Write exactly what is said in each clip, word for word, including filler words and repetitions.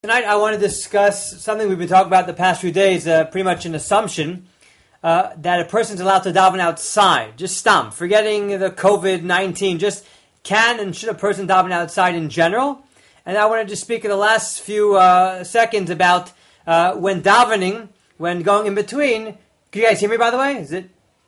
Tonight I want to discuss something we've been talking about the past few days, uh, pretty much an assumption uh, that a person's allowed to daven outside. Just stam, forgetting the covid nineteen, just can and should a person daven outside in general? And I wanted to speak in the last few uh, seconds about uh, when davening, when going in between. Can you guys hear me, by the way? Is it?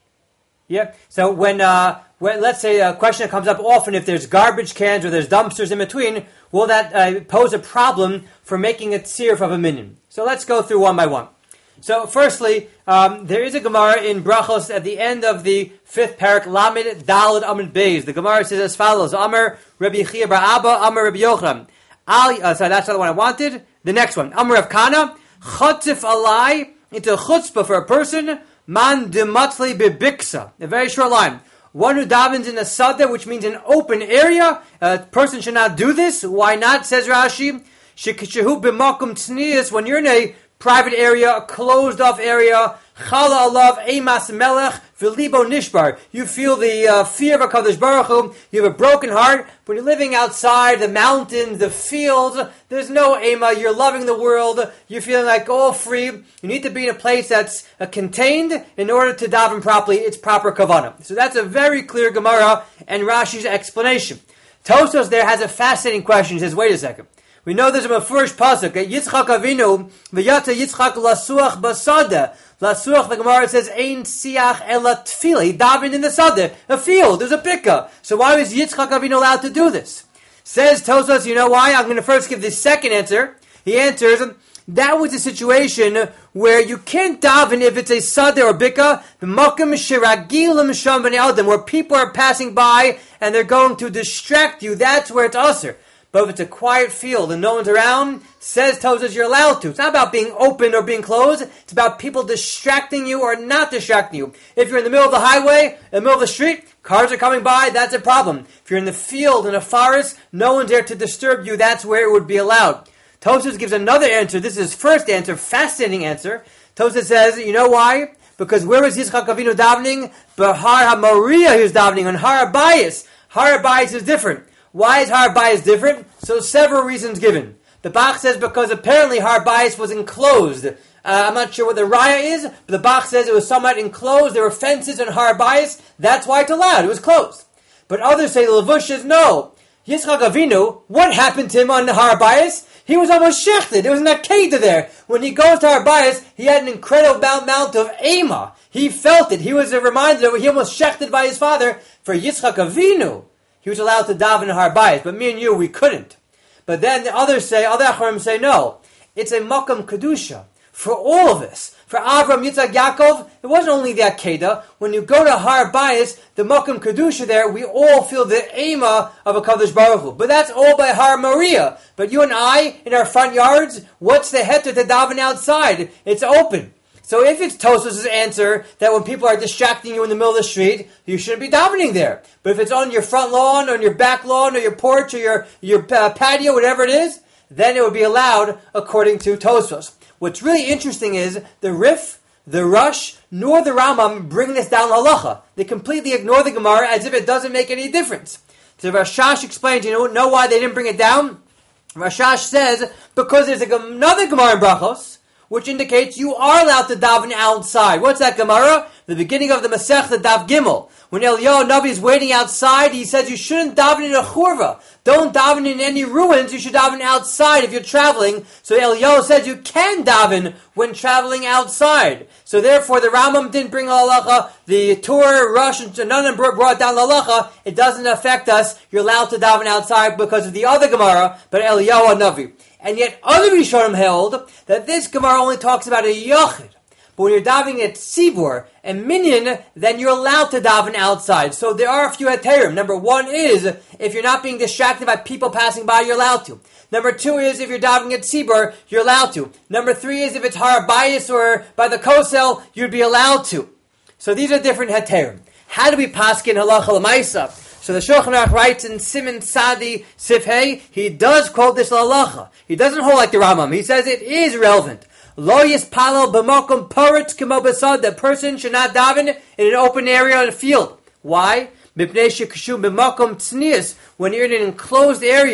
Yeah. So when, uh, when let's say a question that comes up often, if there's garbage cans or there's dumpsters in between, will that uh, pose a problem for making a tziruf of a minyan? So let's go through one by one. So firstly, um, there is a Gemara in Brachos at the end of the fifth parak, Lamed Daled Amud Beis. The Gemara says as follows: Amar Rabbi Chia bar Abba, Amar Rabbi Yochanan. Al, uh, sorry, that's not the one I wanted. The next one, Amar Rav Kana, Chatzif alai, into chutzpah for a person, man dematzli bebiksa. A very short line. One who davens in a sadeh, which means an open area, a person should not do this. Why not? Says Rashi, Shekishehu b'makum tznius, when you're in a private area, a closed-off area, chala alav emas melech v'libo nishbar. You feel the uh, fear of HaKadosh Baruch Hu. You have a broken heart. When you're living outside, the mountains, the fields, there's no ema. You're loving the world. You're feeling like all free. You need to be in a place that's uh, contained in order to daven properly. It's proper kavanah. So that's a very clear Gemara and Rashi's explanation. Tosfos there has a fascinating question. He says, wait a second. We know there's a first pasuk. Yitzchak Avinu v'yata Yitzchak lasuach basada. Lasuach, the Gemara says, ein siach ela tefillah. He davened in the sadeh, a field. There's a pika. So why was Yitzchak Avinu allowed to do this? Says Tosfos, you know why? I'm going to first give the second answer. He answers, that was a situation where you can't daven if it's a sadeh or bika, the makom shiragilim sham b'nei adam, where people are passing by and they're going to distract you. That's where it's usher. But if it's a quiet field and no one's around, says Tosfos, you're allowed to. It's not about being open or being closed. It's about people distracting you or not distracting you. If you're in the middle of the highway, in the middle of the street, cars are coming by, that's a problem. If you're in the field, in a forest, no one's there to disturb you, that's where it would be allowed. Tosfos gives another answer. This is his first answer, fascinating answer. Tosfos says, you know why? Because where was Yitzchak Avinu davening? Bahar HaMoriah he was davening, on Har HaBayis. Har HaBayis is different. Why is Har HaBayis different? So several reasons given. The Bach says because apparently Har HaBayis was enclosed. Uh, I'm not sure what the raya is, but the Bach says it was somewhat enclosed. There were fences on Har HaBayis. That's why it's allowed. It was closed. But others say, the Levush says, no. Yitzchak Avinu, what happened to him on Har HaBayis? He was almost shechted. There was an akeda there. When he goes to Har HaBayis, he had an incredible amount of ema. He felt it. He was reminded that he almost shechted by his father. For Yitzchak Avinu, he was allowed to daven in Har HaBayis, but me and you, we couldn't. But then the others say, other Acharim say, no, it's a makam kedusha for all of us. For Avram, Yitzchak, Yaakov, it wasn't only the Akedah. When you go to Har HaBayis, the makam kedusha there, we all feel the ema of a Kadosh Baruch Hu. But that's all by Har Moriah. But you and I, in our front yards, what's the heter to daven outside? It's open. So if it's Tosfos' answer that when people are distracting you in the middle of the street, you shouldn't be davening there. But if it's on your front lawn, or on your back lawn, or your porch, or your, your uh, patio, whatever it is, then it would be allowed according to Tosfos. What's really interesting is the Rif, the Rush, nor the Rambam bring this down halacha. They completely ignore the Gemara as if it doesn't make any difference. So Rashash explains, you know, know why they didn't bring it down? Rashash says, because there's another Gemara in Brachos, which indicates you are allowed to daven outside. What's that Gemara? The beginning of the Masechta Daf Gimel. When Eliyahu Navi is waiting outside, he says you shouldn't daven in a churva. Don't daven in any ruins. You should daven outside if you're traveling. So Eliyahu says you can daven when traveling outside. So therefore, the Rambam didn't bring halacha. The Torah, Rush, and none of them brought down halacha. It doesn't affect us. You're allowed to daven outside because of the other Gemara, but Eliyahu Navi. And yet other Rishonim held that this Gemara only talks about a Yachid. But when you're davening at Tzibur and Minyan, then you're allowed to daven outside. So there are a few heterim. Number one is, if you're not being distracted by people passing by, you're allowed to. Number two is, if you're davening at Tzibur, you're allowed to. Number three is, if it's Har HaBayis or by the Kosel, you'd be allowed to. So these are different heterim. How do we paskin halacha l'maisa? So the Shulchan Aruch writes in Siman Sadi Sifhei, he does quote this halacha. He doesn't hold like the Rambam. He says it is relevant. Lo yispalel b'makom paretz k'mo b'sad. The person should not daven in an open area in a field. Why? Mipnei shekashum b'makom tznius. When you're in an enclosed area,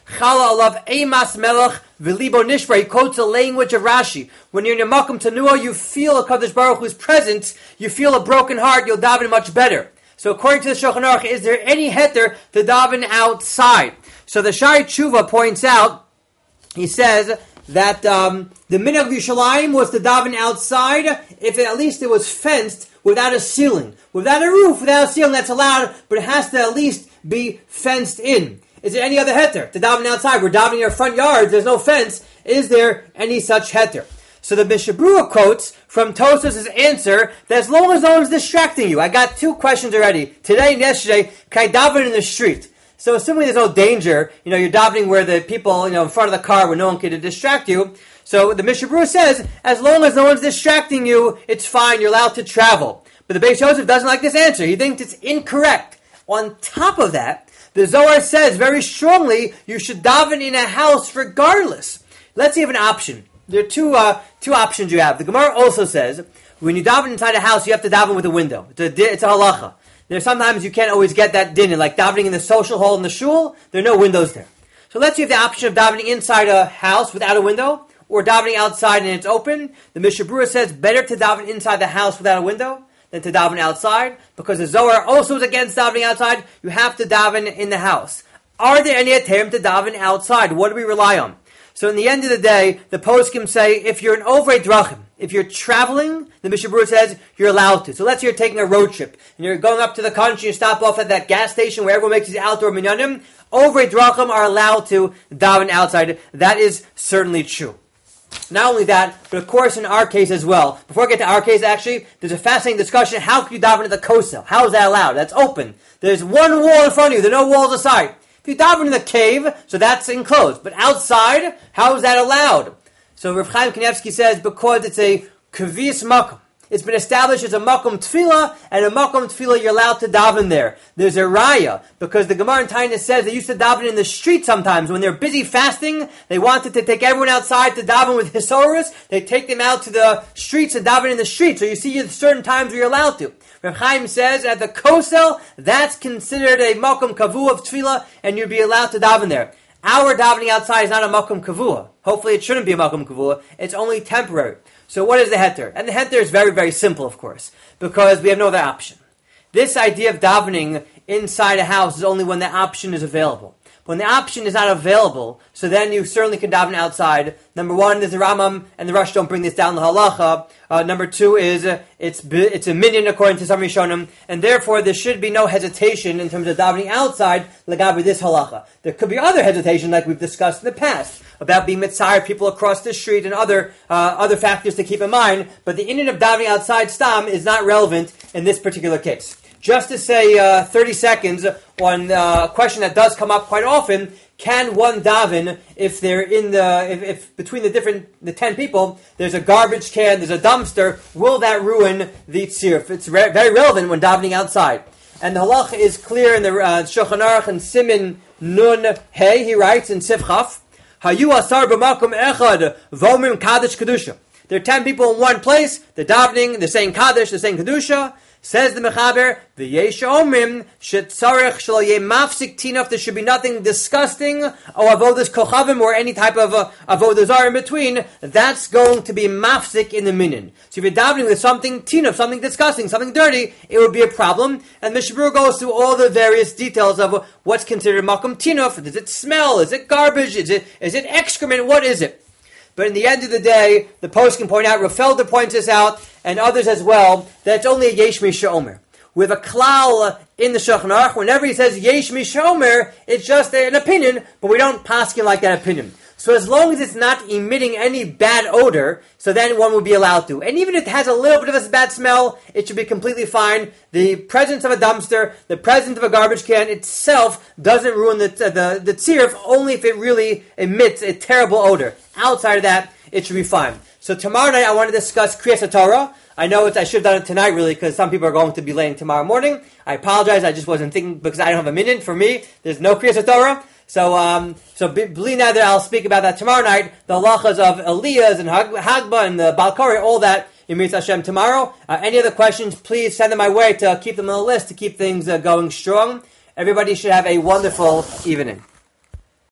Chala alav eimas melech v'libo nishbar. He quotes the language of Rashi. When you're in your makom tanua, you feel a Kadosh Baruch Hu's presence. You feel a broken heart. You'll daven much better. So according to the Shulchan Aruch, is there any heter to daven outside? So the Shari Tshuva points out, he says that um, the minhag of Yerushalayim was to daven outside if it, at least it was fenced without a ceiling. Without a roof, without a ceiling, that's allowed, but it has to at least be fenced in. Is there any other heter to daven outside? We're davening in our front yards, there's no fence. Is there any such heter? So the Mishnah Berurah quotes from Tosfos' answer that as long as no one's distracting you. I got two questions already. Today and yesterday, can I daven in the street? So assuming there's no danger, you know, you're davening where the people, you know, in front of the car where no one can distract you. So the Mishnah Berurah says, as long as no one's distracting you, it's fine, you're allowed to travel. But the Beis Yosef doesn't like this answer. He thinks it's incorrect. On top of that, the Zohar says very strongly you should daven in a house regardless. Let's see if an option. There are two uh, two options you have. The Gemara also says, when you daven inside a house, you have to daven with a window. It's a, it's a halacha. There's sometimes you can't always get that din, like davening in the social hall in the shul, there are no windows there. So let's see if the option of davening inside a house without a window, or davening outside and it's open. The Mishnah Berurah says better to daven inside the house without a window than to daven outside, because the Zohar also is against davening outside. You have to daven in the house. Are there any heterim to daven outside? What do we rely on? So in the end of the day, the poskim say, if you're an overei drachim, if you're traveling, the Mishnah Berurah says you're allowed to. So let's say you're taking a road trip, and you're going up to the country, you stop off at that gas station where everyone makes these outdoor minyanim. Overei drachim are allowed to daven outside. That is certainly true. Not only that, but of course in our case as well. Before I get to our case, actually, there's a fascinating discussion. How can you daven at the kosel? How is that allowed? That's open. There's one wall in front of you. There are no walls aside. If you daven in the cave, so that's enclosed. But outside, how is that allowed? So Rav Chaim Kanievsky says, because it's a kaviyas makom. It's been established as a makom tefillah, and a makom tefillah you're allowed to daven there. There's a raya, because the Gemara in Taanis says they used to daven in the street sometimes. When they're busy fasting, they wanted to take everyone outside to daven with hisorus. They take them out to the streets and daven in the streets. So you see at certain times where you're allowed to. Rav Chaim says at the kosel, that's considered a makom kavu of tefillah, and you'd be allowed to daven there. Our davening outside is not a makom kavua. Hopefully it shouldn't be a makom kavua. It's only temporary. So what is the heter? And the heter is very, very simple, of course, because we have no other option. This idea of davening inside a house is only when the option is available. When the option is not available, so then you certainly can daven outside. Number one is the Rambam and the Rush don't bring this down the halacha. Uh, number two is uh, it's it's a minyan according to some Rishonim, and therefore there should be no hesitation in terms of davening outside legabe this halacha. There could be other hesitation, like we've discussed in the past, about being mitzayir people across the street and other uh, other factors to keep in mind. But the inyan of davening outside stam is not relevant in this particular case. Just to say uh, thirty seconds on uh, a question that does come up quite often: can one daven if they're in the if, if between the different the ten people there's a garbage can, there's a dumpster? Will that ruin the tziruf? It's re- very relevant when davening outside. And the halach is clear in the uh, Shulchan Aruch and Simin Nun Hey. He writes in Sifchaf, Hayu asar b'makom echad v'omrim kadosh kedusha. There are ten people in one place. They're davening. They're saying kaddish. They're saying kedusha. Says the Mechaber, v'yesh omrim shetzarech shelo yeh mafsik tinaf. There should be nothing disgusting or avodas kochavim or any type of uh, avodas zara in between. That's going to be mafsik in the minyan. So if you're davening with something tinaf, something disgusting, something dirty, it would be a problem. And Mishnah Berurah goes through all the various details of what's considered makom tinaf. Does it smell? Is it garbage? Is it is it excrement? What is it? But in the end of the day, the post can point out, Rafelder points this out, and others as well, that it's only a yesh misha omer. We have a klal in the Shulchan Aruch. Whenever he says yesh misha omer, it's just an opinion, but we don't paskin like that opinion. So as long as it's not emitting any bad odor, so then one would be allowed to. And even if it has a little bit of a bad smell, it should be completely fine. The presence of a dumpster, the presence of a garbage can itself doesn't ruin the the, the tziruf, only if it really emits a terrible odor. Outside of that, it should be fine. So tomorrow night I want to discuss Kriyas Torah. I know it's, I should have done it tonight really because some people are going to be late tomorrow morning. I apologize, I just wasn't thinking because I don't have a minute. For me, there's no Kriyas Torah. So, um, so believe that I'll speak about that tomorrow night. The halachas of Eliyaz and Hag- Hagba and the Balkari, all that in Mitzvah Hashem tomorrow. Uh, any other questions, please send them my way to keep them on the list, to keep things uh, going strong. Everybody should have a wonderful evening.